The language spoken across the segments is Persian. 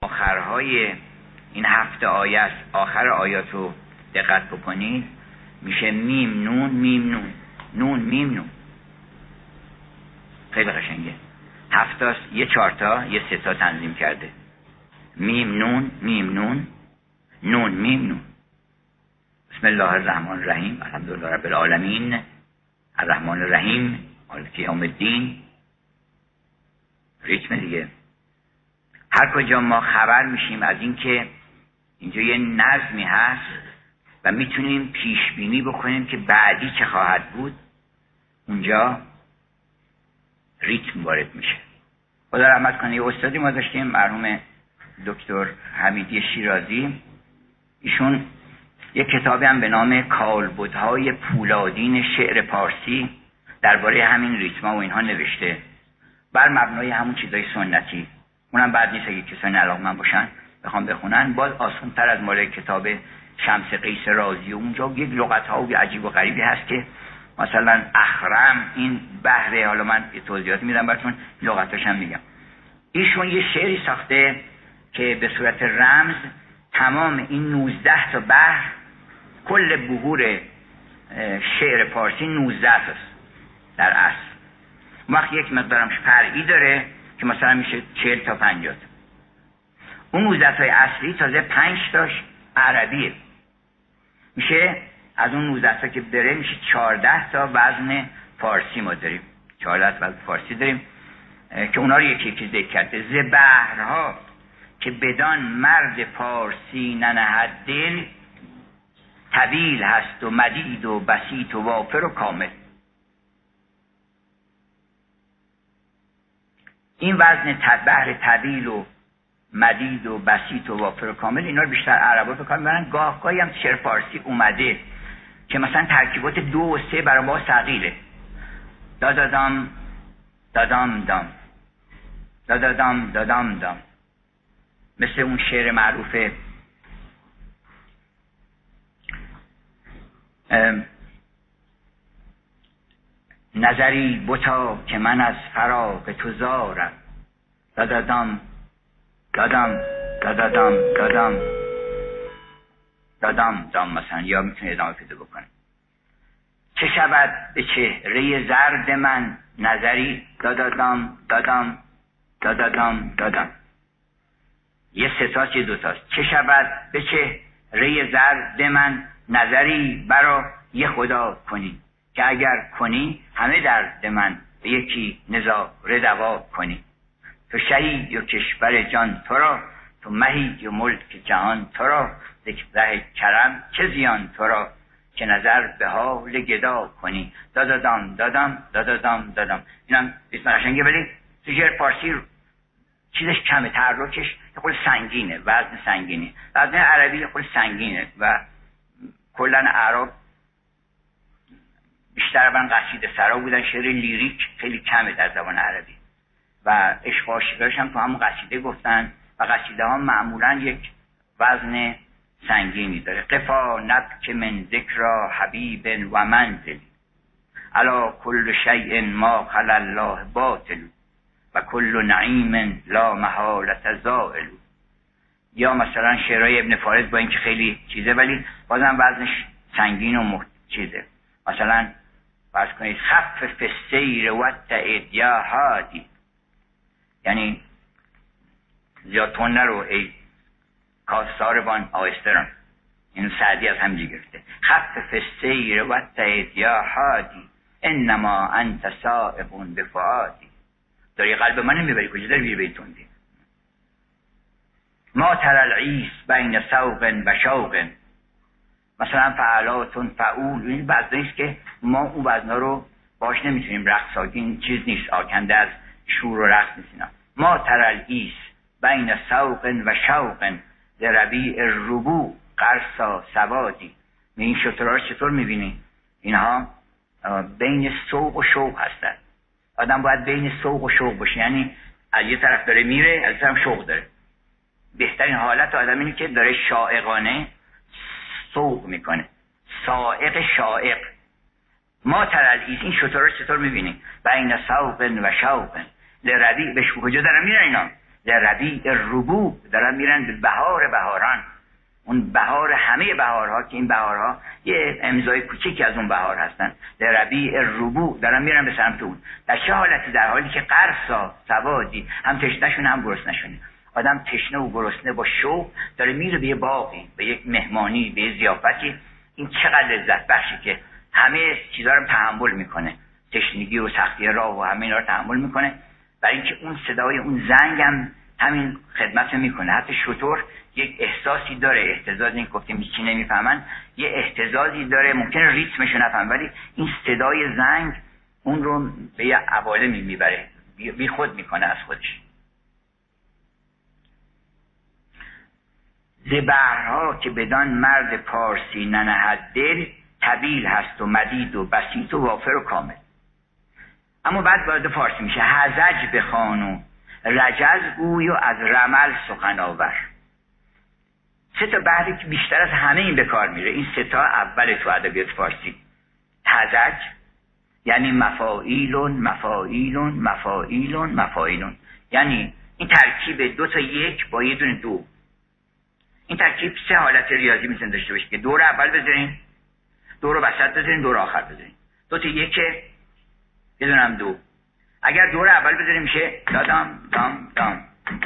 آخرهای این 7 آیه است. آخر آیات رو دقت بکنید میشه میم نون میم نون، نون میم نون. خیلی قشنگه. 7 تاست، یه 4 تا یه 3 تا تنظیم کرده. میم نون میم نون، نون میم نون. بسم الله الرحمن الرحیم، الحمدلله رب العالمین، الرحمن الرحیم، مالک یوم الدین. ریتم دیگه. هر کجا ما خبر میشیم از این که اینجا یه نظمی هست و میتونیم پیش بینی بکنیم که بعدی چه خواهد بود، اونجا ریتم وارد میشه. خدا رحمت کنه. یه استادی ما داشتیم مرحوم دکتر حمیدی شیرازی، ایشون یک کتابی هم به نام کالبدهای پولادین شعر پارسی درباره همین ریتما و اینها نوشته، بر مبنای همون چیزای سنتی. اونم بعد نیست اگه کسانی علاقه‌مند باشن بخوام بخونن، باز آسان‌تر از مال کتاب شمس قیس رازی. اونجا یک لغت‌های عجیب و غریبی هست که مثلا اخرم این بحره، حالا من توضیحات میدم براتون، لغتاش هم میگم. ایشون یه شعری ساخته که به صورت رمز تمام این 19 تا بحر، کل بحور شعر پارسی 19 است در اصل. وقت یک مقدارم فرعی داره که مثلا میشه 40 تا 50 تا. اون 19 تای اصلی تازه 5 تاش عربیه. میشه از اون 19 تا که بره میشه 14 تا وزن فارسی ما داریم. 14 تا وزن فارسی داریم که اونا رو یکی یکی ذکر کرده. ز بحرها که بدان مرد پارسی ننهد دل، طویل هست و مدید و بسیط و وافر و کامل. این وزن بحر طویل و مدید و بسیط و وافر و کامل، اینا رو بیشتر عربا به کار میبرن. گاهی هم شعر فارسی اومده که مثلا ترکیبات 2 و 3 برای ما ثقیله. دادادام دادام دام، دادادام دادام دام. مثل اون شعر معروف نظری بتا که من از فراق تو زارم، دادادام دادام دادادام دادام دادام دام مثلا. یا میتونه ادامه پیدا بکنه. چه شود به چهره زرد من نظری، دادادام دادام دادادام دادام. یه 3 تاست یه 2 تاست. چه شود به چهره زرد من نظری، برا یه خدا کنی که اگر کنی همه درد من به یکی نظاره دوا کنی. تو شهی و کشور جان تو را، تو مهی و ملک جهان تو را، ذکر کرم چه زیان تو را، که نظر به حال گدا کنی. دادادام دادام دادادام دادام. اینم اسم قشنگه، ولی تو شعر فارسی چیزش کمه، تحرکش خیلی سنگینه، وزن سنگینه. وزن عربی خیلی سنگینه و کلا اعراب بیشتر من قصیده سرا بودن. شعر لیریک خیلی کمه در زبان عربی و عشق و عاشقی‌هاش هم تو همون قصیده گفتن و قصیده ها معمولا یک وزن سنگینی داره. قفا نبک من ذکر حبیب و منزل، علا کل شیء ما خلا الله باطل، و کل نعیم لا محالة زائل. یا مثلا شعرهای ابن فارس با اینکه خیلی چیزه ولی بازم وزنش سنگین و چیزه. مثلا فرض کنید خفف السیر واتعد یا هادی، یعنی زیاد تون نرو ای کاساروان آهستران. این سعدی از همینجا گرفته. خفف السیر واتعد یا هادی، انما انت سائق بفؤادی. داری قلب من نمیبری کجا داری میری بیتوندی. ما تر العیس بین سوق و شوق، مثلا فعلاتون فعول. این وزنیست که ما اون وزنا رو باش نمیتونیم رقص ها، این چیز نیست، آکنده از شور و رقص نیست اینا. ما تر العیس بین سوق و شوق، لربیع الربوع قرصا سوادی. این شترها رو چطور میبینی؟ اینها بین سوق و شوق هستن. آدم باید بین سوق و شوق باشه، یعنی از یه طرف داره میره از یه طرف شوق داره. بهترین حالت آدم اینه که داره شائقانه سوق میکنه، سائق شائق. ما تر العیس، این شترها رو چطور میبینی؟ بین سوق و شوق لربیع، به کجا دارن میرن اینا؟ ربیع الربوع، دارن میرن به بهار بهاران، اون بهار همه بهارها که این بهارها یه امضای کوچیکی از اون بهار هستن. ربیع الربوع دارن میرن به سمت اون. در چه حالتی؟ در حالی که قرصا سوادی، هم تشنهشون هم گرسنه‌شونه. آدم تشنه و گرسنه با شوق داره میره به یه باغی، به یک مهمانی، به یه ضیافتی. این چقدر لذت بخشه که همه چیزا رو تحمل میکنه، تشنگی و سختی راه و همه اینا رو تحمل میکنه، برای اینکه اون صدای اون زنگ هم همین خدمت میکنه. حتی شتر یک احساسی داره، اهتزاز، این گفتیم چی نمیفهمن، یه اهتزازی داره، ممکنه ریتمشو نفهم، ولی این صدای زنگ اون رو به یه عوالمی میبره، بی خود میکنه از خودش. ز بحرها که بدان مرد پارسی ننهد دل، طویل هست و مدید و بسیط و وافر و کامل. اما بعد وارد فارسی میشه. هزج بخوان و رجز گوی و از رمل سخن آور. سه تا بحری که بیشتر از همه این به کار میره. این سه تا اول تو ادبیات فارسی. هزج یعنی مفاعیلون مفاعیلون مفاعیلون مفاعیلون، یعنی این ترکیب دو تا یک با یه دونه دو. این ترکیب سه حالت ریاضی میتونه داشته باشه که دور اول بذارین، دور وسط بذارین، دور آخر بذارین. دو تا یک، یه دونه هم دو. اگر دور اول بذارین میشه دادام دام دام.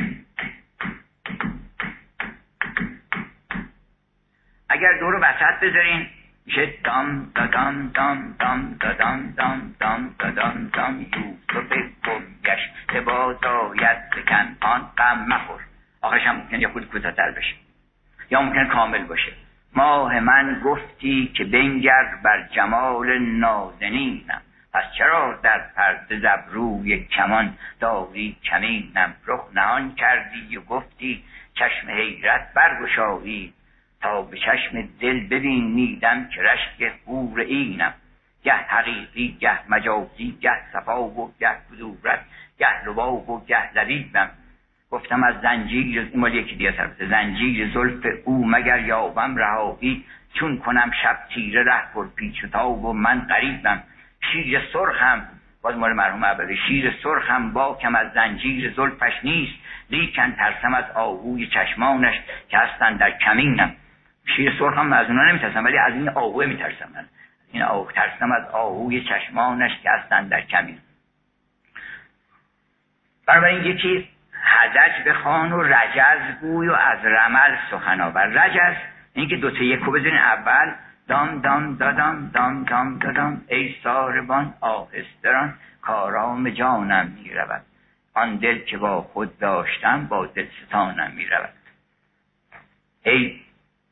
اگر دور وسط بذارین میشه دام دادام دام دام دادام دام دام دادام دام. یوسف گم گشته باز آید ز کنعان غم مخور. آخرش هم ممکنه یه خود کوتاه‌تر بشه یا ممکنه کامل باشه. ماه من گفتی که بنگر بر جمال نازنینم، پس چرا در پرده زبروی کمان داری کمینم. رخ نهان کردی و گفتی چشم حیرت برگشایی، تا به چشم دل ببینیدم که رشک حور اینم. گه حقیقی گه مجازی، گه صفا و گه کدورت، گه رباب و گه لبیبم. گفتم از زنجیر، مال یکی دیگه طرف، زنجیر زلف او مگر یابم رهایی، چون کنم شب تیره ره پر پیچ و تاب و من غریبم. شیر سرخم، باز مال مرحوم عبدی، شیر سرخم باکم از زنجیر زلفش نیست، لیکن ترسم از آهوی چشمانش که هستن در کمینم. شیر سرخم از اونا نمیترسم، ولی از این آهوه میترسم. من این آهو ترسم از آهوی چشمانش که هستن در کمینم. بنابراین یکی هزج بخوان و رجز گوی و از رمل سخن آور. رجز این که دو تا یکو بزنین اول، دام دام دادام دام دام دادام. ای ساربان آهستران کارام جانم می رود، آن دل که با خود داشتم با دلستانم می رود. ای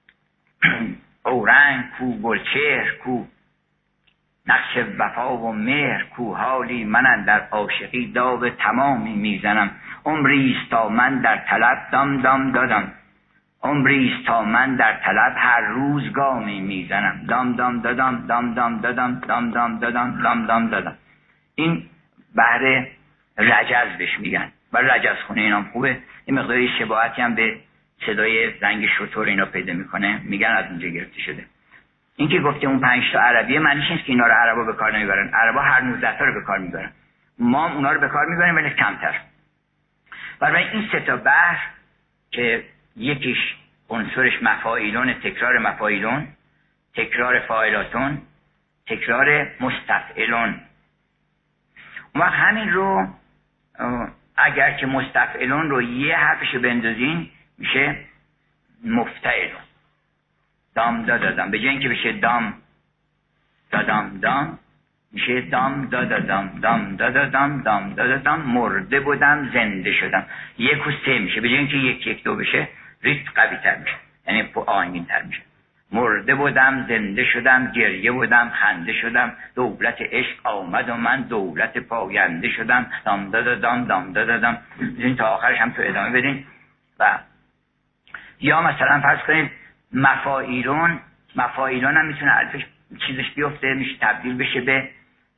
اورنگ کو گلچهر کو، نقش وفا و مهر کو، حالی من اندر عاشقی داو تمامی میزنم. عمریست تا من در طلب دام دام دادم، عمریست تا من در طلب هر روز گامی میزنم. دام دام دادم دام دام دادم دام دام دادم دام دام دادم. این بحر رجز بهش میگن و رجز خونه اینام خوبه. این مقداری شباهتی هم به صدای زنگ شتر اینا پیدا میکنه، میگن از اونجا گرفته شده. این که گفته اون 5 تا عربیه معنیش نیست که اینا رو عربا به کار نمیبرن. عربا هر 19 تا رو به کار میبرن، ما اونا رو به کار میبریم ولی کمتر. برای این سه تا بحر که یکیش عنصرش مفاعیلون، تکرار مفاعیلون، تکرار فاعلاتون، تکرار مستفعلون. اون وقت همین رو اگر که مستفعلون رو یه حرفشو بندازین میشه مفتعلون. دام دادم، به جای اینکه بشه دام دادم دام میشه دام دادم دام دادم دام دادم. مرده بودم زنده شدم، 1 و 3 میشه. به جای اینکه 1 1 2 بشه ریتم قوی تر میشه، یعنی آهنگین تر میشه. مرده بودم زنده شدم، گریه بودم خنده شدم، دولت عشق آمد و من دولت پاینده شدم. دام دادم دام دادم. این تا آخرش هم تو ادامه بدین. و یا مثلا فرض کنید مفاعیلون هم میتونه الفش چیزش بیفته، میشه تبدیل بشه به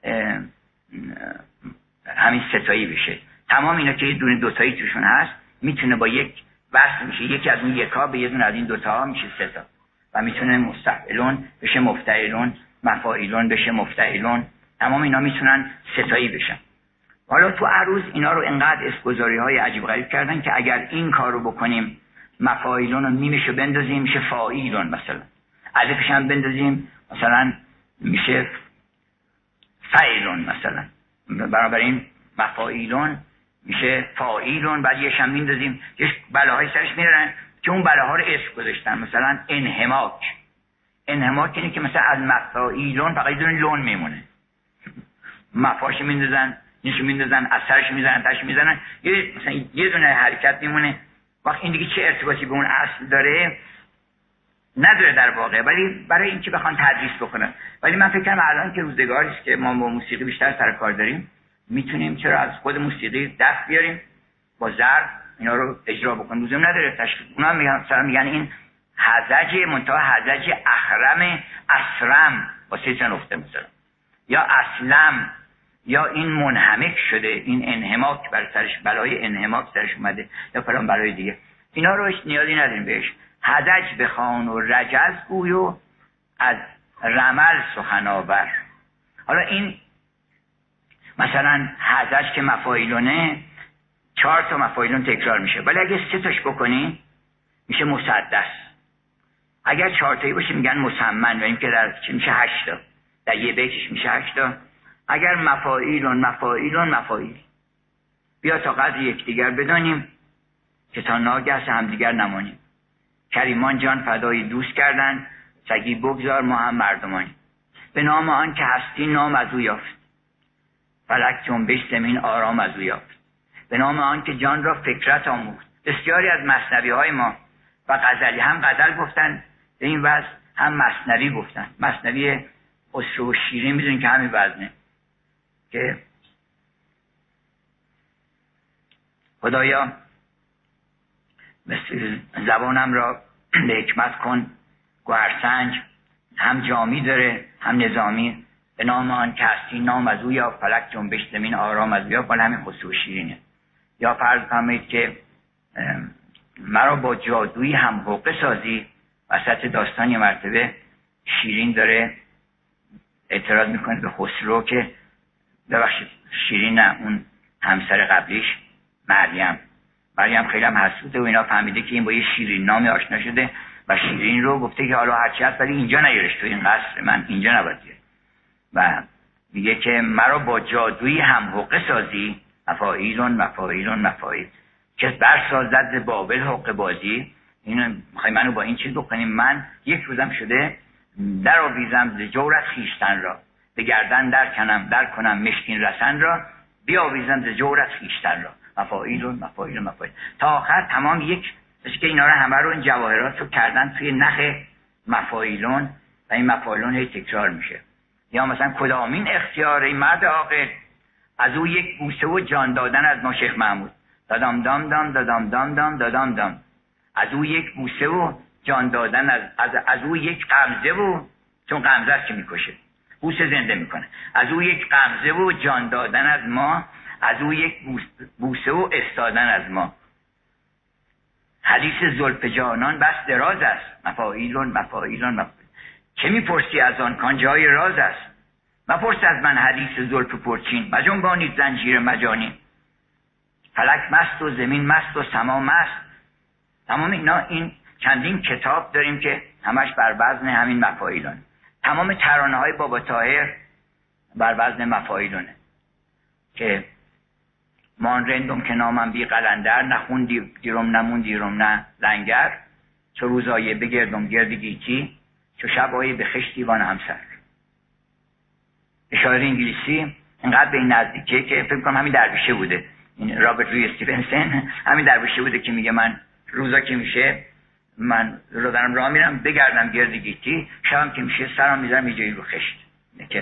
همین ستایی بشه. تمام اینا که یه دونه دوتایی توشون هست میتونه با یک وصل میشه، یکی از اون یکا به یه دونه از این دوتا میشه 3 تا. و میتونه مستفعلون بشه مفتعلون، مفاعیلون بشه مفتعلون. تمام اینا میتونن ستایی بشن. حالا تو عروض اینا رو انقدر اسمگذاری های عجیب غریب کردن که اگر این کار رو بکنیم مفاعیلون رو میمشو بندازیم میشه فاعیلون، مثلا الفش هم بندازیم مثلا میشه فعیلون، مثلا بنابراین مفاعیلون میشه فاعیلون، بعد یه شم میندازیم یه بلاهای سرش میرن که اون بلاها رو اسم گذاشتن، مثلا انحماک اینه که مثلا از مفاعیلون فقط دون لون میمونه، مفاش میندازن نیشو میندازن اثرش میزنن تاش میزنن مثلا یه دونه حرکت میمونه. وقت این دیگه چه ارتباطی به اون اصل داره نداره در واقع، ولی برای اینکه بخوان تدریس بکنن. ولی من فکر کنم الان که روزگاری است که ما با موسیقی بیشتر سر کار داریم میتونیم چرا از خود موسیقی دست بیاریم با ضرب اینا رو اجرا بکنیم، لزوم نداره تشکیل. اونا میگن این هزج منتها هزج اخرم اسرم با سه تا نقطه مثلا، یا اسلم، یا این منحمک شده، این انحماک بر سرش، بلای انحماک سرش اومده، یا فلان بلای دیگه. اینا رو نیازی نداریم بهش. هزج بخوان و رجز گوی و از رمل سخن آور. حالا این مثلا هزج که مفاعیلونه 4 تا مفاعیلون تکرار میشه، ولی اگه 3 تاش بکنی میشه مسدس. اگر 4 تایی باشه میگن مسمن، و این که در چی میشه 8 تا، در یه بیتش میشه 8 تا. اگر مفاعیل بیا تا قدر یکدیگر بدانیم که تا ناگه همدیگر نمانیم. کریمان جان فدای دوست کردن، سگی بگذار ما هم مردمانیم. به نام آن که هستی نام از او یافت، فلک جنبش زمین آرام از او یافت. به نام آن که جان را فکرت آموخت. بسیاری از مثنوی های ما و غزلی، هم غزل گفتن به این وزن، هم مثنوی گفتن. مثنوی خسرو و شیرین میدونین که همین وزنه که خدایا زبانم را به حکمت کن گوهرسنج، هم جامی داره هم نظامی. به نام آن که هستی نام از او یا فلک جنبش زمین آرام از او یا همین خسرو و شیرینه. یا فرض فرمایید که مرا با جادویی هم حقه سازی. وسط داستان یه مرتبه شیرین داره اعتراض میکنه به خسرو که ببخشید شیرین نه، اون همسر قبلیش مریم خیلی هم حسوده و اینا، فهمیده که این با یه شیرین نامی آشنا شده و شیرین رو گفته که حالا هرچی هست ولی اینجا نیارش، تو این قصر من اینجا نباید بیاری. و میگه که مرا با جادویی هم حقه سازی، مفاعیلون که برسازد ز بابل حقه بازی. اینو میخوای منو با این چیز بکنیم؟ من یک روزم شده در آویزم ز جورت خویشتن را، به گردن در کنم مشکین رسن را، بیاویزم ز جورت خویشتن را. مفاعیلون تا آخر تمام یک که اینا رو همه رو این جواهرات رو کردن توی نخ مفاعیلون و این مفاعیلون هی تکرار میشه. یا مثلا کدامین اختیار ای مرد عاقل، از او یک بوسه و جان دادن از ما شیخ محمود. دادام دام دام دادام دام دام دادام دام. از او یک بوسه و جان دادن از او یک غمزه و، چون غمزه است که میکشه، بوسه زنده میکنه. از او یک غمزه و جان دادن از ما، از او یک بوسه و استادن از ما. حدیث زلف جانان بس دراز است، مفاعیلون. چه میپرسی از آن کان جای راز است؟ مپرس از من حدیث زلف پرچین، مجنبانید زنجیر مجانی. فلک مست و زمین مست و سما مست. تمام اینا، این چندین کتاب داریم که همش بر وزن همین مفاعیلون. تمام ترانه های بابا طاهر بر وزن مفاعیلونه که مان رندم که نامم بی قلندر، نخون دیرم نمون دیرم نه لنگر. چو روزایه بگردم گرد گیتی، چو شبایی به خشتی وان همسر. شاعر انگلیسی اینقدر به این نزدیکه که فکر کنم همین درویشه بوده، این رابرت لوی استیونسن همین درویشه بوده که میگه من روزا که میشه من رو دارم راه میرم بگردم گرد گیتی، شبم که میشه سرم میذارم یه جایی رو خشت. که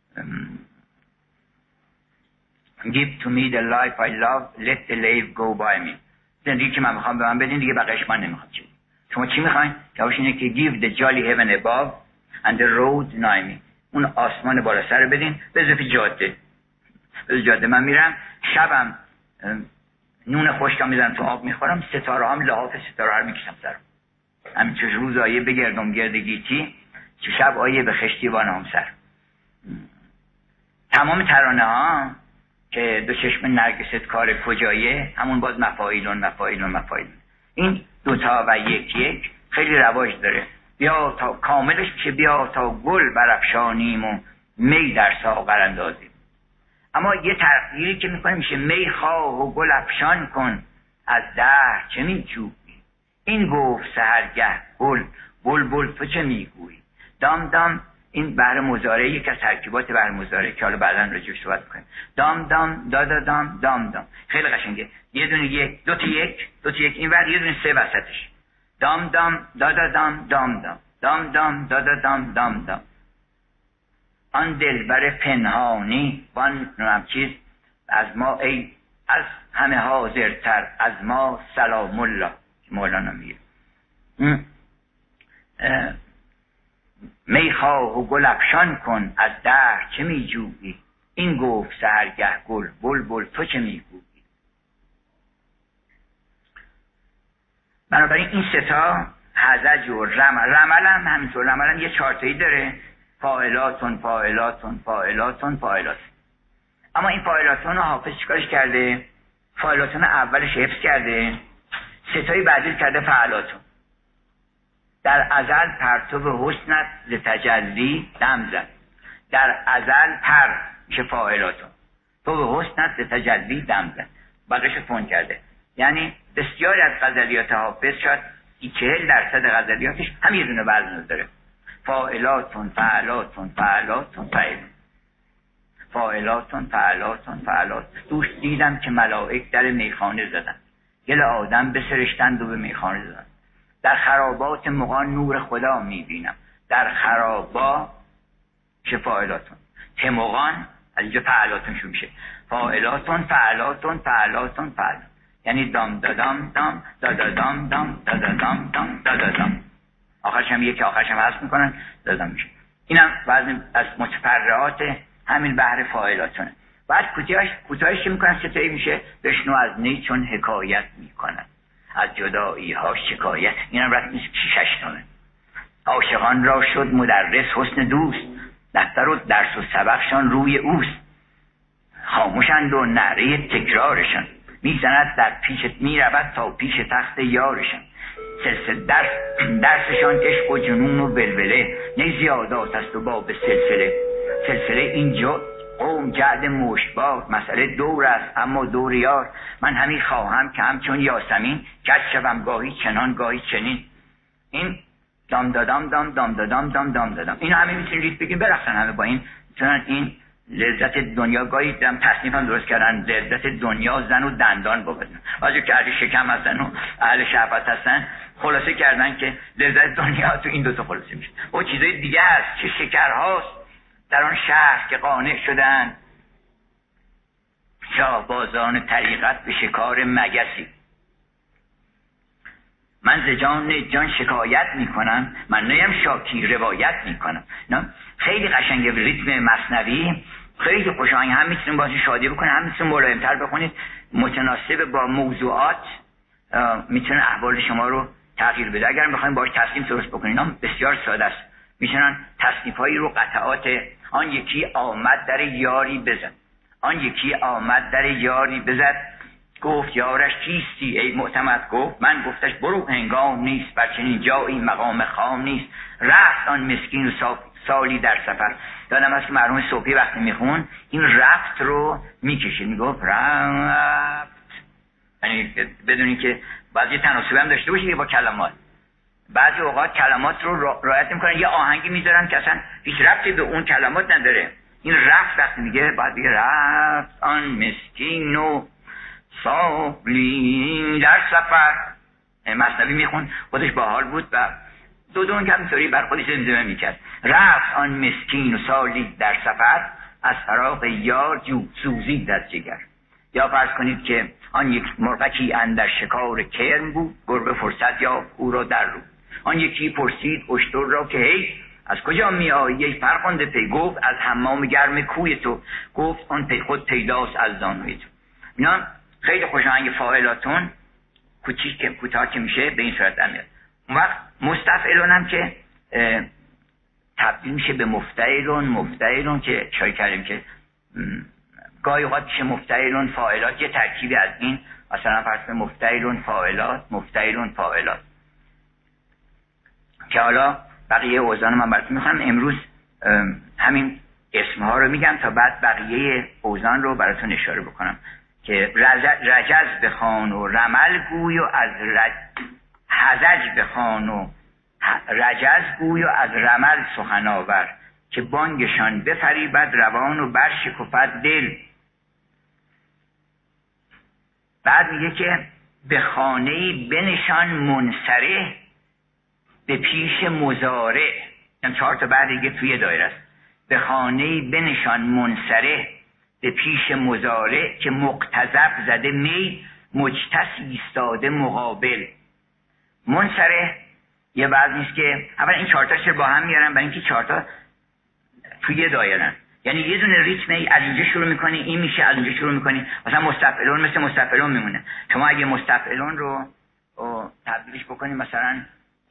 Give to me the life I love, let the life go by me. زندگی که من میخوام به من بدین، دیگه بقیش من نمیخوام. شما چی میخواین؟ جوابش اینه که give the jolly heaven above and the road nigh me. اون آسمان بالا سر بدین به اضافه جاده من میرم، شبم نون خشکم میزنم تو آب میخورم، ستاره هم لحاف ستاره رو میکشم سرم. همین چه روز آیه بگردم گرد گیتی، چه شب آیه به خشتی وان همسر. تمام ترانه ها که دو چشم نرگست کار کجایه، همون باز مفاعیلون. این دوتا و یک خیلی رواج داره. بیا تا کاملش میشه بیا تا گل برافشانیم و می در ساغر اندازیم. اما یه تغییری که میکنه میشه می خواه و گل افشان کن از دهر چه میجویی. این گفت سحرگه گل بلبل تو چه میگویی. دام دام این بحر مضارع، یک از ترکیبات بحر مضارع که حالا بعداً راجعش صحبت می‌کنیم. دام دام دادا دام دام دام خیلی قشنگه. یه دونه یک، دو تا یک این ور، یه دونه سه وسطش. دام دام دادا دام دام دام دام دام دادا دام دام دام. آن دلبر پنهانی وان چیز از ما ای از همه حاضرتر از ما سلام الله. مولانا میگه میخواه و گل افشان کن از دهر چه میجویی. این گفت سحرگه گل بلبل تو چه میگویی. بنابراین این ستا هزج و رمل هم همینطور. رمل هم یه چارتایی داره، فاعلاتون فاعلاتون فاعلاتون فاعلات. اما این فاعلاتون رو حافظ چیکارش کرده؟ فاعلاتون اولش حفظ کرده، ستایی بعدی کرده فعلاتون. در ازل پرتو حسنت ز تجلی دم زد. در ازل پر میشه فاعلاتون، تو به حسنت ز تجلی دم زد. بقیش فون کرده. یعنی بسیاری از غزلیات حافظ، شاید 40% غزلیاتش هم یه دونه وزن داره. فاعلاتون فعلاتون فعلاتون فاعلاتون فعلاتون فعلات. دوش دیدم که ملائک در میخانه زدن، گل آدم بسرشتند و به میخانه زدن. در خرابات مغان نور خدا میبینم. در خرابات چه فاعلاتون، تمغان از اینجا فعلاتون شو میشه. فاعلاتون فعلاتون فعلاتون فعلات، یعنی دام دادام دام دادادام دام دادادام دام دادادام. آخرش هم یکی آخرش هم حذف میکنن دادام میشه. اینم وزن از متفرعات همین بحر فاعلاتونه. بعد کوتاهش چه میکنن؟ ستایی میشه بشنو از نی چون حکایت میکنن، از جدایی ها شکایت. اینم رسم شیشش نامه. عاشقان را شد مدرس حسن دوست، دفتر و درس و سبقشان روی اوست. خاموشند و نعره تکرارشان، میزند در پیش میرود تا پیش تخت یارشان. سلسله درسشان عشق و جنون و ولوله، نه زیادات است و باب سلسله اینجا قوم جعد مشبار. مسئله دور است اما دور یار، من همی خواهم که همچون یاسمین کج شوم گاهی چنان گاهی چنین. این دام دادام دام دام دادام دام دام دادام، اینو همه میتونید بگیم برقصن همه با این. چون این لذت دنیا گاهی دم تصنیف هم درست کردن، لذت دنیا زن و دندان بابدن. بعضی که اهل شکم هستن و اهل شهوت هستن خلاصه کردن که لذت دنیا تو این دوتا خلاصه میشه. و چیزای دیگه هست، چه شکرهاست در آن شهر که قانع شدن شاهبازان طریقت به شکار مگسی. من ز جان شکایت میکنم، من نیم شاکی روایت میکنم. نه خیلی قشنگه. ریتم مثنوی خیلی خوشایند، هم میتونیم باشی شادی بکنید، هم میتونیم ملایم‌تر بخونید، متناسب با موضوعات میتونه احوال شما رو تغییر بده. اگر بخواید باهاش تصنیف درست بکنید، اینا بسیار ساده است. میتونن تصنیف‌هایی رو قطعات آن یکی آمد در یاری بزد، آن یکی آمد در یاری بزد، گفت یارش کیستی ای معتمد، گفت من، گفتش برو هنگام نیست، بر چنین جایی مقام خام نیست. رفت آن مسکین و سالی در سفر. یادم هست که مرحوم صبحی وقتی میخون این رفت رو میکشید، میگفت رفت، یعنی بدونی که بعضی تناسبی هم داشته باشه با کلمات. بعضی اوقات کلمات رو رعایت میکنن، یه آهنگی میذارن که اصلا هیچ ربطی به اون کلمات نداره. این رفت وقتی میگه بعد بگه رفت آن مسکین و سالی در سفر. مثنوی میخون خودش باحال بود و دو که همینطوری بر خودش زمزمه میکرد. رفت آن مسکین و سالی در سفر، از فراق یار جو سوزید از جگر. یا فرض کنید که آن یک مرغکی اندر شکار کرم بود، گربه فرصت یا او را در رو. آن یکی پرسید اشتر را که هی از کجا می آیی ای فرخنده پی، گفت از حمام گرم کوی تو، گفت آن پی خود پیداست از زانوی تو. اینا خیلی خوشاهنگ فاعلاتون کوتاه که میشه به این صورت در میاد. اون وقت مستفعلون هم که تبدیل میشه به مفتعلون که چای کردیم که گاهی اوقات میشه مفتعلون فاعلات، یه ترکیبی از این، مثلا فرض کنید مفتعلون فاعلات، مفتعلون فاعلات، که حالا بقیه اوزان من براتون میخوام امروز همین اسمها رو میگم تا بعد بقیه اوزان رو براتون اشاره بکنم که رجز بخوان و رمل گوی و از هزج بخوان و رجز گوی و از رمل سخن آور، که بانگشان بفریبد روان و برشکفد دل. بعد میگه که به خانه‌ای بنشان منصرح به پیش مضارع، یعنی 4 تا بعد دیگه توی دایره است. به خانه‌ای بنشان منصرح به پیش مضارع، که مقتضب زده می مجتس ایستاده مقابل. منصرح یه بعد نیست که اولا این 4 تاش با هم میارن، برای اینکه 4 تا توی دایره، یعنی یه دونه ریتم از اینجا شروع میکنی این میشه، از اینجا شروع میکنی، مثلا مستفعلون مثل مستفعلون میمونه. شما اگه مستفعلون رو تبدیلش بکنی مثلا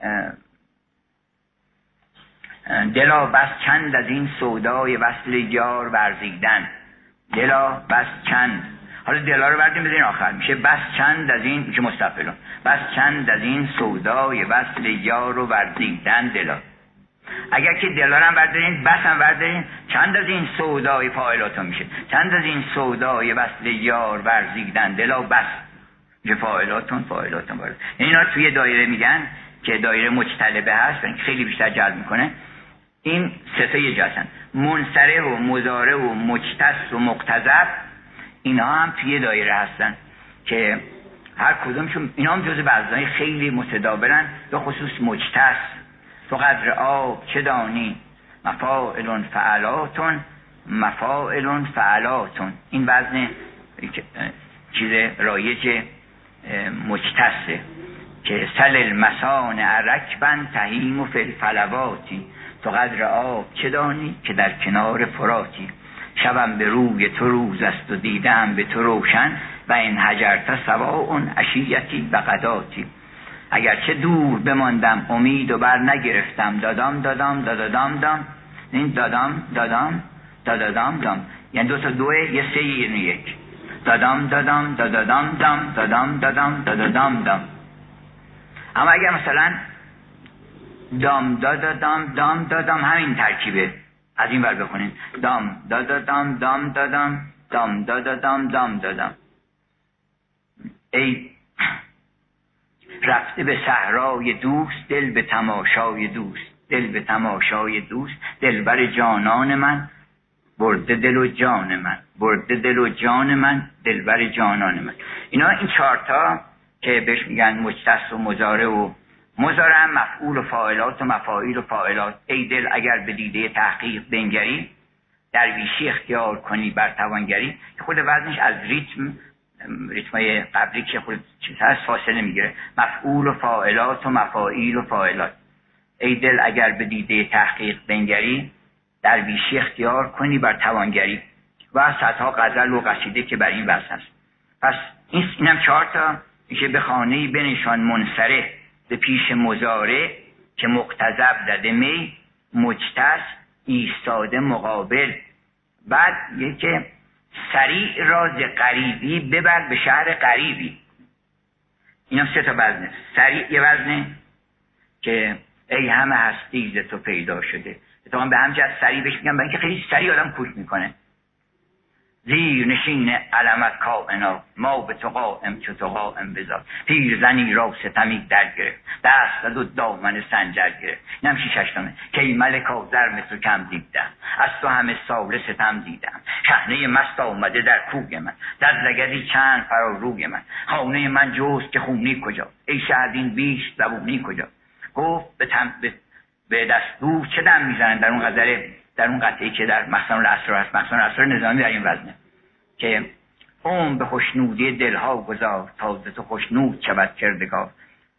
دلا بس چند از این سودای وصل یار ورزیدن، دلا بس چند، حالا دلا رو بردیم بزنین آخر میشه بس چند از این، میشه مستفعلون، بس چند از این سودای وصل یار و ورزیدن دلا. اگر که دلا رو هم بردارین بس هم بردارین، چند از این سودای فاعلاتون میشه، چند از این سودای وصل یار ورزیدن دلا بس میشه فاعلاتون فاعلاتون بارد. اینا توی دایره میگن که دایره مجتلبه هست، خیلی بیشتر جذب میکنه. این 3 تا یه جاستن، منصرح و مضارع و مجتس و مقتضب، اینا هم توی دایره هستن که هر کدومشون اینا هم جزء بعضای خیلی متداولن، به خصوص مجتس. تو قدر آب چه دانی مفاعلون فعلاتون مفاعلون فعلاتون، این وزن چیز رایج مجتسه که سل المسان رکبن تهیم و فی الفلواتی، تو قدر آب چه دانی که در کنار فراتی، شبم به روی تو روز است و دیدم به تو روشن، و این هجرت سواء عشیتی و غداتی. اگرچه دور بماندم امید و بر نگرفتم، دادام دادام دادادام دام، این دادام دادام دادادام دام، یعنی 2 تا 2 یه 3 یه 1، دادام دادام دادادام دام، دادام دادام دادادام دام. اما اگر مثلا دام دادادام دام دادام همین ترکیبه، از این ور بخونین دام دادادام دام دادام دام دادادام دام دادام. ای رفته به صحرای دوست دل به تماشای دوست، دل به تماشای دوست، دلبر جانان من برده دل و جان من، برده دل و جان من، دلبر جانان من. اینا این 4 تا که بهش میگن مجتس و مضارع و مضارع مفعول و فاعلات و مفاعیل و فاعلات. ای دل اگر به دیده تحقیق بنگری، درویشی اختیار کنی بر توانگری، خود وزنش از ریتمای قبلی که خود چیز هست فاصله میگیره، مفعول و فاعلات و مفاعیل و فاعلات. ای دل اگر به دیده تحقیق بنگری، درویشی اختیار کنی بر توانگری، و صدها غزل و قصیده که بر این وزن هست. پس اینم 4 تا میشه به خانه‌ای بنشان منصرح به پیش مضارع، که مقتضب زده می مجتس ایستاده مقابل. بعد میگه که سریع راز قریبی ببر به شهر قریبی. اینا 3 تا وزنه. سریع یه وزنه که ای همه هستی ز تو پیدا شده، اتفاقا به همجه سریع بهش میگن برای اینکه خیلی سریع آدم کوچ میکنه. زیر نشین علمت کائنات، ما به تو قائم چو تو قائم بذار، پیر زنی را ستمی در گرفت، دست زد و دامن سنجر گرفت. این هم 6 8 که ای ملکا زرم تو کم دیدم، از تو همه ساله ستم دیدم، شحنه مست آمده در کوی من، در لگدی چند فرا روی من، خانه من جوست که خونی کجا، ای شهدین بیش زبونی کجا. گفت به دستور چه دم میزنن در اون غزله، در اون قطعی که در مخزن الاسرار هست. مخزن الاسرار نظامی در این وزنه که به خوشنودی دلها گذار، تا ز تو خوشنود شود کردگار.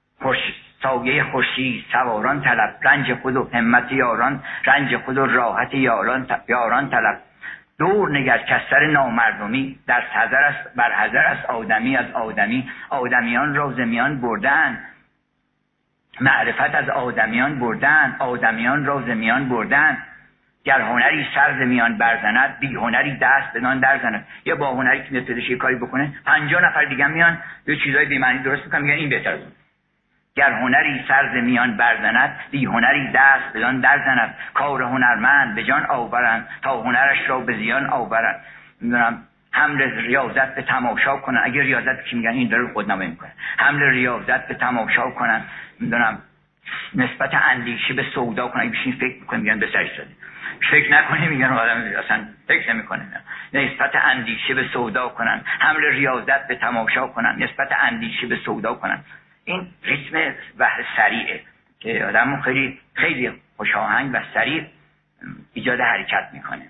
سایه خورشید سواران طلب، رنج خود و همت یاران، رنج خود و راحت یاران طلب. دور نگر کسر نامردمی، در حذر است بر حذر است آدمی از آدمی. آدمیان را ز میان بردن، معرفت از آدمیان بردن، آدمیان را ز میان بردن. گر هنری سر ز میان برزند، بی هنری دست بدان در زند. یا با هنری که میتونه کاری بکنه 50 نفر دیگه میان یه چیزای بی معنی درست میکنن، میگن این بهتره. گر هنری سر ز میان برزند، بی هنری دست بدان در زند. کار هنرمند به جان آورند، تا هنرش را به زیان آورند. میدونم حمل ریاضت به تماشا کنن. اگر ریاضت که میگن این داره خودنمایی میکنه، حمل ریاضت به تماشا کنن. میدونم نسبت اندیشه به سودا کنن. اگه بشین فکر میکنن میگن به سرش داده، فکر نکنه میگن آدم اصلا فکر نمیکنه. نسبت اندیشه به سودا کنن، حمل ریاضت به تماشا کنن، نسبت اندیشه به سودا کنن. این ریتم بحر سریعه که آدمو خیلی خیلی خوش آهنگ و سریع ایجاد حرکت میکنه.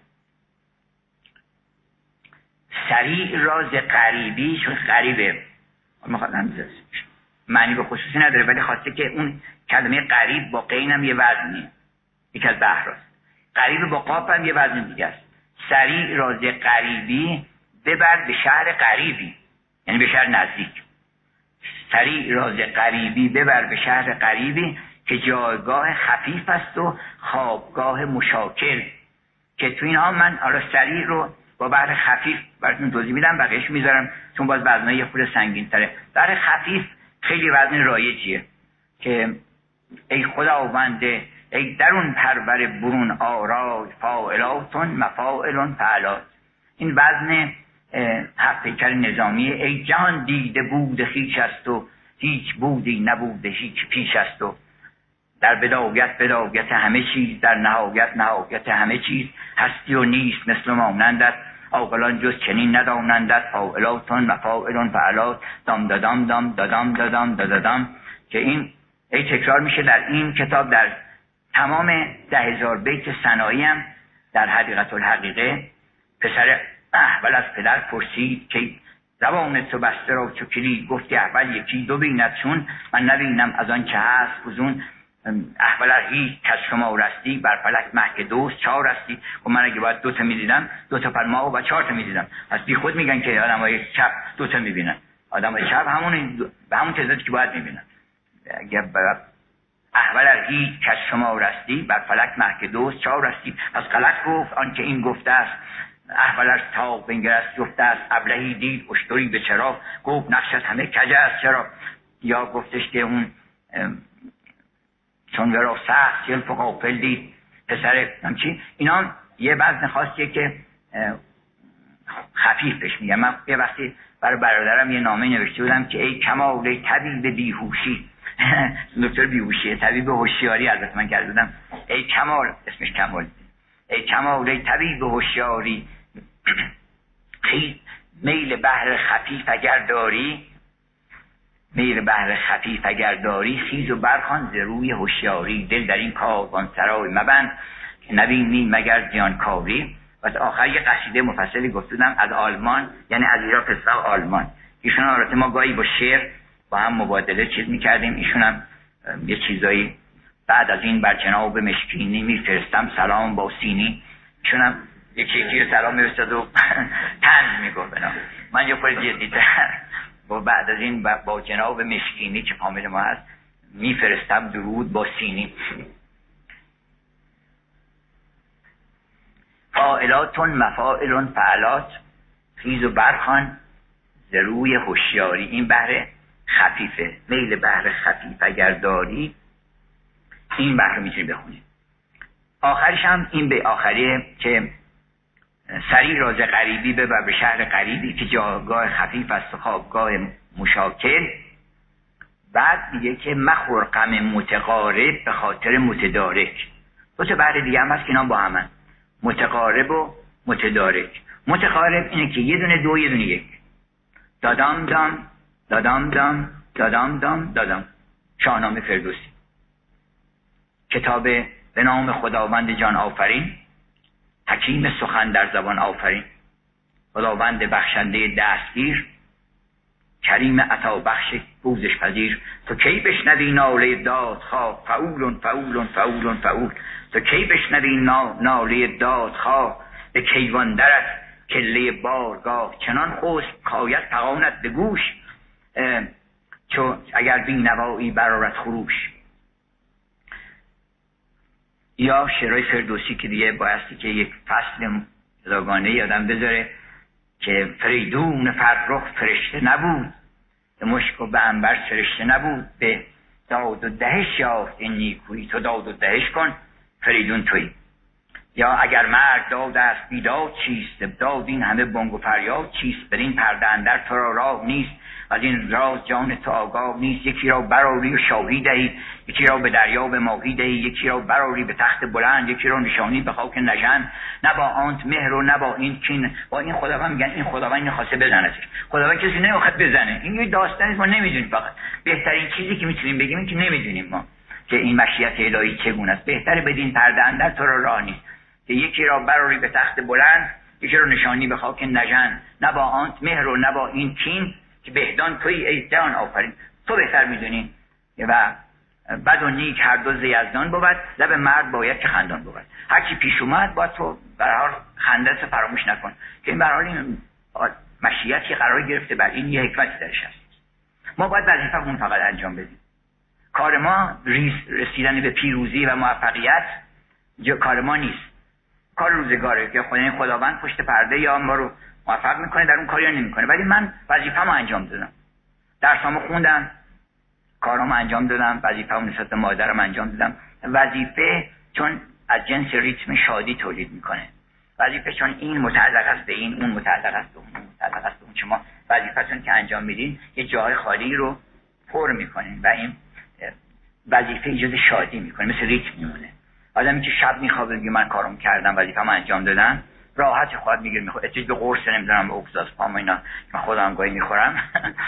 سریع راز غریبی، چون غریبه میخوادم معنی به خصوصی نداره، ولی خواسته که اون کلمه غریب با قین هم یه وزنیه، یکی از بحراست. غریب با قاف هم یه وزن دیگه است. سریع راز غریبی ببر به شهر غریبی، یعنی به شهر نزدیک. سریع راز غریبی ببر به شهر غریبی، که جایگاه خفیف است و خوابگاه مشاکل. که تو اینها من سریع رو با بحر خفیف براتون توضیح میدم، بقیه‌اش میذارم چون باز وزنه یه خورده سنگین تره. بحر خفیف خیلی وزن رایجیه که ای خداونده ای درون پرور برون آرای، فاعلاتون مفاعلون فعلات. این وزن هفت پیکر نظامیه. ای جهان دیده بود خویش است و هیچ بودی نبوده هیچ پیش است و در بدایت همه چیز، در نهایت همه چیز، هستی و نیست مثل مانندت، عاقلان جز چنین ندانندت، فاعلاتون مفاعلون فعلات، دام دادام دام دادام دادام دادام. که این تکرار میشه در این کتاب. در تمام 10,000 بیت ثنایی هم در حقیقت الحقیقه پسر احول از پدر پرسید که زبان تو بسته را چو کلید، گفتی احول یکی دو بیند چون، من نبینم از آن چه هست فزون. احول هیچ کس شما رستی، بر فلک محک دوست چار رستی. و من اگه باید 2 تا میدیدم 2 تا پرما و 4 تا میدیدم. از بی خود میگن که آدمای چپ 2 تا میبینن، آدمای چپ همون تعدادی که باید میبینن. اگه احول هیچ کس شما رستی، بر فلک محک دوست چار رستی. پس غلط گفت آن که این گفته است، احولش تا بنگرست جفته است. ابلهی دید اشتری به چرا، گفت نقشت همه کج است چرا. یا گفتش که اون چون ورا سخت یلف و غافل دید پسر همچی. اینا یه وزن خاصیه که خفیف بهش میگم. من یه وقتی برای برادرم یه نامه نوشته بودم که ای کمال طبیب بیهوشی، دکتر بیهوشی، طبیب هوشیاری البته من کرده بودم. ای کمال، اسمش کمال، ای کمال طبیب هوشیاری، میل بحر خفیف اگر داری، میل بحر خفیف اگر داری، خیز و برخوان ز روی هوشیاری. دل در این کاروان سرای مبند، که نبینی مگر زیانکاری. و آخر یه قصیده مفصلی گفتم از آلمان، یعنی از ایران پسر آلمان. ایشون البته ما گاهی با شعر با هم مبادله چیز میکردیم. ایشون هم یه چیزایی بعد از این بر جناب مشکینی میفرستم سلام با سینی. ایشون هم یکی سلام میرسد و طنز میگفت. من یه خورده جدی‌تر و بعد از این با جناب مشکینی که فامیل ما هست میفرستم درود با سینی. فاعلاتون مفاعلون فعلات، خیز و برخوان ز روی هوشیاری. این بحر خفیفه. میل بحر خفیف اگر داری، این بحر رو میتونی بخونی. آخرش هم این به آخریه که سریع راز غریبی ببر به شهر غریبی، که جایگاه خفیف است و خوابگاه مشاکل. بعد میگه که مخور غم متقارب به خاطر متدارک. 2 تا بحر دیگه هم هست که اینا با همن، متقارب و متدارک. متقارب اینه که یه دونه 2 یه دونه 1. دادام دام دادام دام دادام دام دادام. شاهنامه فردوسی. کتاب به نام خداوند جان آفرین، حکیم سخن در زبان آفرین. خداوند بخشنده دستگیر، کریم عطا بخش پوزش پذیر. تو کی بشنوی ناله دادخواه، فعولن فعولن فعولن فعول. تو کی بشنوی ناله دادخواه، به کیوان درت کله بارگاه. چنان خسب کاید فغانت به گوش، چو اگر بینوایی برارت خروش. یا شعرهای فردوسی که دیگه بایستی که یک فصل جداگانه یادم بذاره که فریدون فرخ فرشته نبود، به مشک و به عنبر فرشته نبود، به داد و دهش یافت این نیکویی، تو داد و دهش کن فریدون تویی. یا اگر مرد داد است بیداد چیست، داد این همه بانگ و فریاد چیست، بر این پرده اندر تو را راه نیست، از این راز جان تو آگاه نیست. یکی را برآری و شاهی دهی، یکی را به دریا به ماهی دهی، یکی را برآری به تخت بلند، یکی را نشانی به خاک نژند. نه با آنت مهر و نه با این کین. با این خداوند میگن این خداوند اینو خواسته بزنه، خداوند کسی نمیخواد بزنه. این یه داستانی ما نمیدونیم. فقط بهترین چیزی که میتونیم بگیم این که نمیدونیم ما که این مشیت الهی چگونه است. بهتره بدین پرده اندر تو را راه نیست، که یکی را برآری به تخت بلند، یکی را نشانی به خاک نژند. نه با آنت مهر و نه با این کین، که بهدان تویی ای جهان آفرین. تو بهتر میدونی. و بد و نیک هر دو ز یزدان بود، لب مرد باید که خندان بود. هر چی پیش اومد باید تو به هر حال خندت فراموش نکن، که این به هر حال این مشیتی قرار گرفته بر این یه حکمتی درش هست. ما باید وظیفه‌مون فقط انجام بدیم. کار ما رسیدن به پیروزی و موفقیت کار ما نیست، کار روزگاره که خداوند پشت پرده یا ما رو موفق میکنه در اون کاری یا نمیکنه. ولی من وظیفه‌مو انجام دادم، درسامو خوندم، کارامو انجام دادم، وظیفه‌مو نسبت به مادرم انجام دادم. وظیفه چون از جنس ریتم شادی تولید میکنه، وظیفه چون این متعلق است به این، اون متعلق است به اون، متعلق است به اون. شما وظیفتون که انجام میدین یه جای خالی رو پر میکنین و این وظیفه ایجاد شادی میکنه، مثل ریتم میمونه. آدمی که شب میخوابه میگه من کارم کردم، وظیفه‌مو انجام دادم، راحت خود میگیره میخواد اتیج به قرص نمیدونم به اکساس پام اینا من خودم گاهی میخورم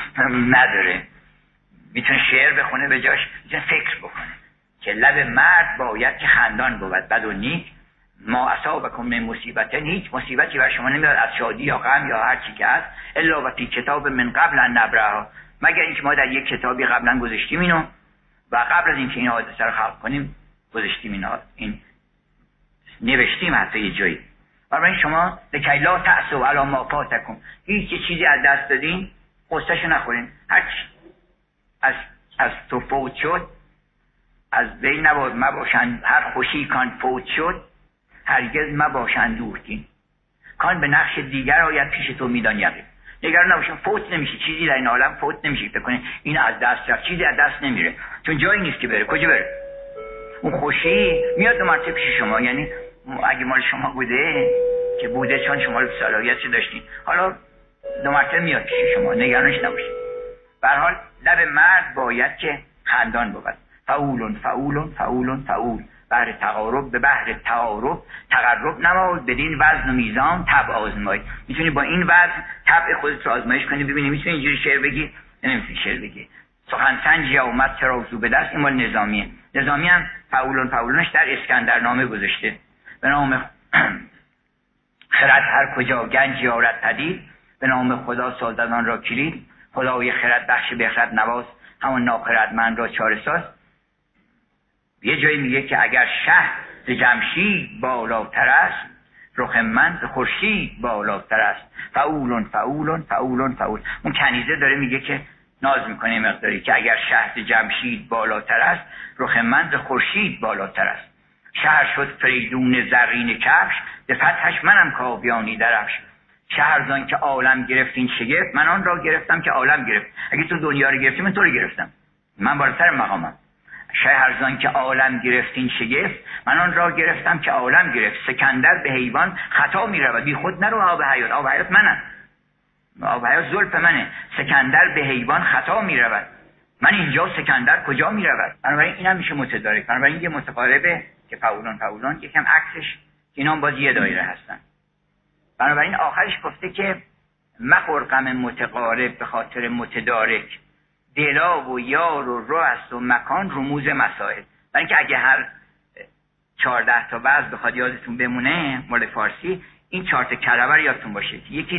نداره. میتونه شعر بخونه به جاش، میتونه فکر بکنه که لب مرد باید که خندان بود. بد و نیک ما اصابکم من مصیبت، هیچ مصیبتی بر شما نمیاد از شادی یا غم یا هر چی که هست، الا و فی کتاب من قبل ان نبرها، مگر اینکه ما در یک کتابی قبلا گذاشتیم اینو و قبل از اینکه این حادثه رو خلق کنیم گذاشتیم اینا، این نوشتیم حتی یه جایی. برای شما لکی لا تأسوا علی ما فاتکم، هیچ چیزی از دست دادین قصه‌شو نخورین. هر از تو فوت شد از بین مباشند، هر خوشی کان فوت شد هرگز مباشند دوردین، کان به نقش دیگر آید پیش تو میدان یقین. نگران نباشین، فوت نمیشه چیزی در این عالم، فوت نمیشه فکر کنین این از دست رفت، چیزی از دست نمیره، چون جایی نیست که بره. کجا بره؟ اون خوشی میاد دو مرتبه پیش شما. یعنی اگه مال شما بوده که بوده، چون شما صلاحیتش داشتین، حالا دو مرتبه میاد پیش شما، نگرانش نباشید. به هر حال لب مرد باید که خندان بود. فعولن فعولن فعولن فعول، بحر تقارب به بحر تعارف تقرب نمای، بدین وزن و میزان طبع آزمای. میتونی با این وزن طبع خودت رو آزمایش کنی ببینی میتونی اینجوری شعر بگی، نمیتونی شعر بگی. سخن سنجی آمد ترازو به دست، این مال نظامیه. نظامی هم فعولن فعولنش در اسکندرنامه گذاشته. به نام خرد هر کجا گنج یارد پدید، به نام خدا سازد آن را کلید، خدای خرد بخش بخرد نواز، همون ناخردمند را چاره ساز. یه جایی میگه که اگر شهر ز جمشید بالاتر است، رخ من ز خورشید بالاتر است. فعولن فعولن فعولن فعول. اون کنیزه داره میگه که ناز میکنه مقداری که اگر شهر ز جمشید بالاتر است، رخ من ز خورشید بالاتر است. شهر شد فریدون زرین کفش، به فتحش منم کاویانی درفش. شهر زان که عالم گرفت این شگفت، من آن را گرفتم که عالم گرفت. اگه تو دنیا رو گرفتی من تو رو گرفتم، من بالاتر مقامم. شهر زان که عالم گرفت این شگفت، من آن را گرفتم که عالم گرفت. سکندر به حیوان خطا می رود، بی خود نرو آب حیات، آب حیات منم، آب حیات زلف منه. سکندر به حیوان خطا می رود، من اینجا سکندر کجا می رود. بنابراین اینم میشه متدارک. بنابراین یه متقاربه که فعولان فعولان، یکم عکسش اینا هم باز یه دایره هستن. بنابراین آخرش گفته که مخور غم متقارب به خاطر متدارک، دلا و یار و رو است و مکان رموز مسائل. برای اینکه اگه هر 14 تا بعض بخواد یادتون بمونه مال فارسی، این 4 تا کلمه یادتون باشه. یکی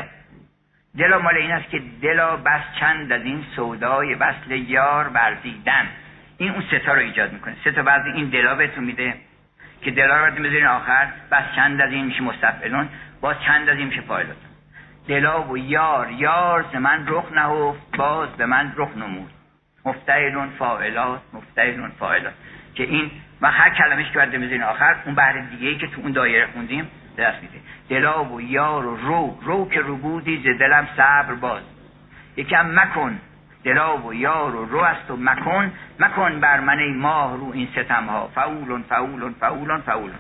دلا مال این است که دلا بس چند از این سودای وصل یار ورزیدن، این اون 3 تا رو ایجاد میکنه. 3 تا بعضی این دلا بهتون میده که دلا رو بذارین آخر، بس چند از این میشه مستفعلون، باز چند از این میشه فاعلات. دلا و یار ز من رخ نهفت، باز به من رخ نمود. مفتعلون فاعلات مفتعلون فاعلات. که این و هر کلمه‌ای که بعد بزنین آخر اون بحر دیگه‌ای که تو اون دایره خوندیم دست میده. دلا و یار و رو که رو بودی ز دلم صبر باز. یکم مکن دلا و یار و رو است و مکن بر من ای ماه رو این ستم ها. فعولن فعولن فعولن فعولن.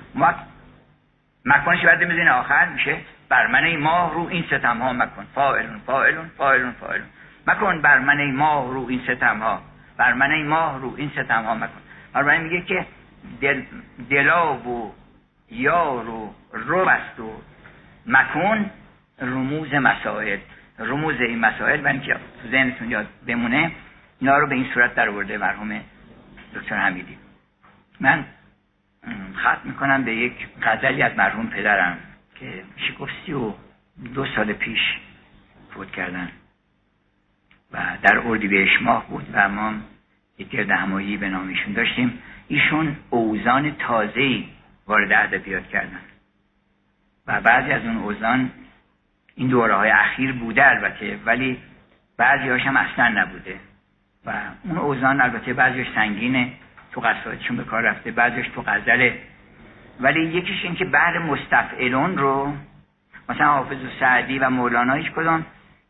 مکنش بعد بزنین آخر میشه بر من ای ماه رو این ستم ها مکن. فاعلن فاعلن فاعلن فاعلن. مکن بر من ای ماه رو این ستم ها. بر من ای ماه رو این ستم ها مکن. برای میگه که دلا و یار و رو است و مکن رموز مسائل. رموز این مسائل و اینکه تو ذهنتون یاد بمونه اینا رو به این صورت در آورده مرحوم دکتر حمیدی. من ختم میکنم به یک غزلی از مرحوم پدرم که میشه گفت 32 سال پیش فوت کردن و در اردیبهشت ماه بود و ما یک گردهمایی به نامشون داشتیم. ایشون اوزان تازه‌ای وارد ادبیات کردن و بعضی از اون اوزان این دوره‌های اخیر بوده البته، ولی بعضی هاشم اصلا نبوده و اون اوزان البته بعضیش سنگینه تو قصائدشون به کار رفته، بعضیش تو غزله، ولی یکیش این که بحر مستفعلون رو مثلا حافظ و سعدی و مولانا هیچ کدام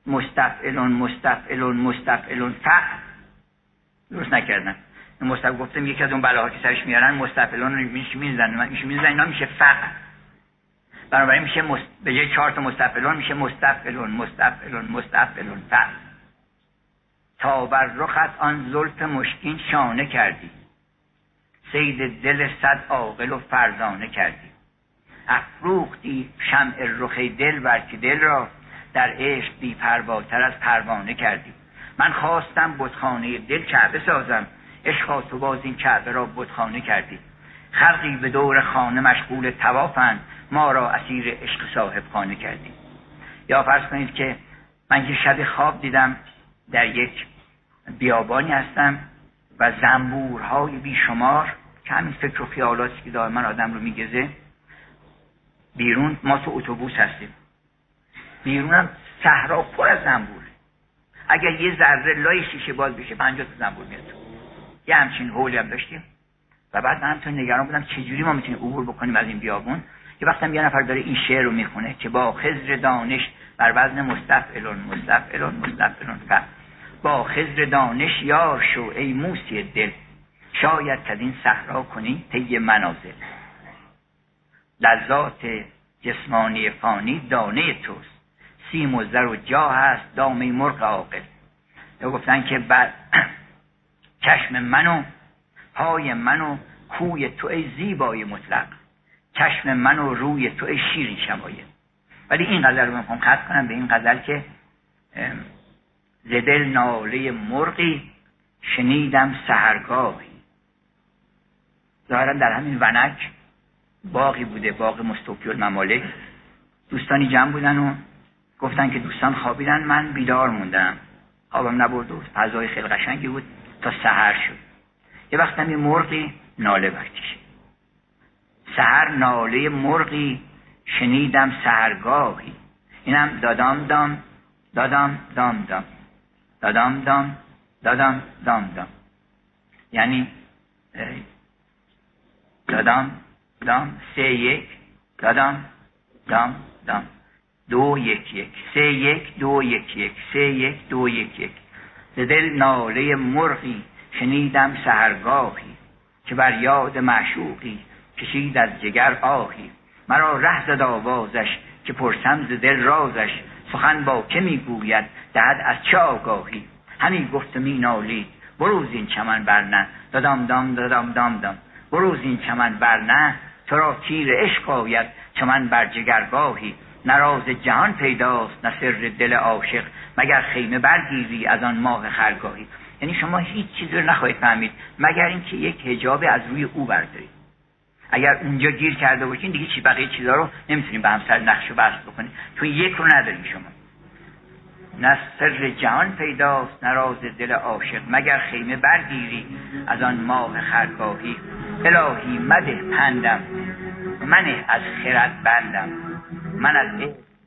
مستفعلون فعل درست نکردن. گفتم یکی از اون بلاها که سرش میارن مستفعلون رو میزنن اینا میشه فعل. بنابراین میشه به جای 4 تا مستفعلون میشه مستفعلون فعل. تا بر رخت آن زلف مشکین شانه کردی، صید دل 100 عاقل و فرزانه کردی. افروختی شمع رخ دل بر که دل را در عشق بی پرواتر از پروانه کردی. من خواستم بتخانه دل کعبه سازم، عشقا تو باز این کعبه را بتخانه کردی. خلقی به دور خانه مشغول طوافند، ما را اسیر عشق صاحب خانه کردی. یا فرض کنید که من یه شب خواب دیدم در یک بیابانی هستم و زنبورهای بیشمار که همین فکر و خیالاتی که دائما آدم رو میگزه. بیرون ما تو اتوبوس هستیم، بیرونم صحرا پر از زنبور، اگر یه ذره لای شیشه باز بشه 50 تا زنبور میاد. یه همچین حولی هم داشتیم و بعد من همینطور نگران بودم چجوری ما میتونیم عبور بکنیم از این بیابون. یه وقتم یه نفر داره این شعر رو میخونه که با خضر دانش بر وزن مستفعلون فعل. با خضر دانش یار شو ای موسی دل، شاید که این صحرا کنی طی منازل. لذات جسمانی فانی دانه توست، سیم و زر و جاه هست دامه مرغ عاقل. یا گفتن که بعد چشم منو پای منو کوی تو ای زیبای مطلق، چشم منو روی تو ای شیرین شمایل. ولی این غزل رو میخوام ختم کنم به این غزل که ز دل ناله مرغی شنیدم سحرگاهی. ظاهرا در همین ونک باغی بوده، باغ مستوفی الممالک. دوستانی جمع بودن و گفتن که دوستان خوابیدن، من بیدار موندم، خوابم نبرد و فضای خیلی قشنگی بود تا سحر شد. یه وقت هم یه مرغی ناله برکشید. سحر ناله مرغی شنیدم سحرگاهی. اینم دادام دام دادام دام دام دادام دام دادام دام دام، یعنی دادام دام 3 1 دادام دام دام 2 1 1 3 1 2 1 1 3 1 2 1 1. ز دل ناله مرغی شنیدم سحرگاهی، که بر یاد معشوقی کشید از جگر آهی. مرا ره زد آوازش که پرسم ز دل رازش، سخن با که میگوید دهد از چه آگاهی. همی گفت می نالید بروز این چمن برنه، دادام دام دادام دام دام بروز این چمن برنه. تو را تیر عشق آید چمن بر جگرگاهی. نه راز جهان پیداست نه سر دل عاشق، مگر خیمه برگیری از آن ماه خرگاهی. یعنی شما هیچ چیزی رو نخواهید فهمید مگر اینکه یک حجاب از روی او بردارید. اگر اونجا گیر کرده باشین دیگه چی بقیه چیزا رو نمیتونید به هم سر نقش و بست بکنید، تو یک رو ندارید شما. نه سر جهان پیداست نه راز دل عاشق، مگر خیمه برگیری از آن ماه خرگاهی. الهی مده پندم منه از خرد بندم، من از